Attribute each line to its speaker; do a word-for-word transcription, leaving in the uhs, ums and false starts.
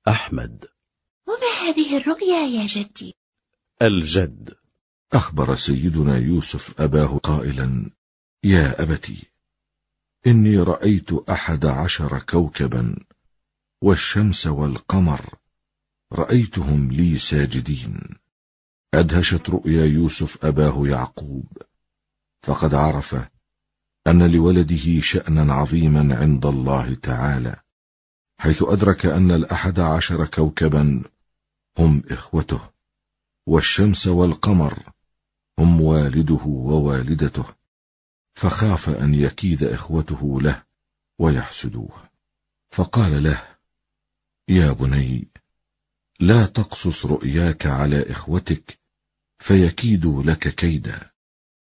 Speaker 1: أحمد.
Speaker 2: وما هذه الرؤيا يا جدي؟
Speaker 1: الجد:
Speaker 3: أخبر سيدنا يوسف أباه قائلا: يا أبتي، إني رأيت أحد عشر كوكبا والشمس والقمر رأيتهم لي ساجدين. أدهشت رؤيا يوسف أباه يعقوب، فقد عرف أن لولده شأنا عظيما عند الله تعالى، حيث أدرك أن الأحد عشر كوكبا هم إخوته، والشمس والقمر هم والده ووالدته، فخاف أن يكيد إخوته له ويحسدوه، فقال له: يا بني، لا تقصص رؤياك على إخوتك فيكيدوا لك كيدا.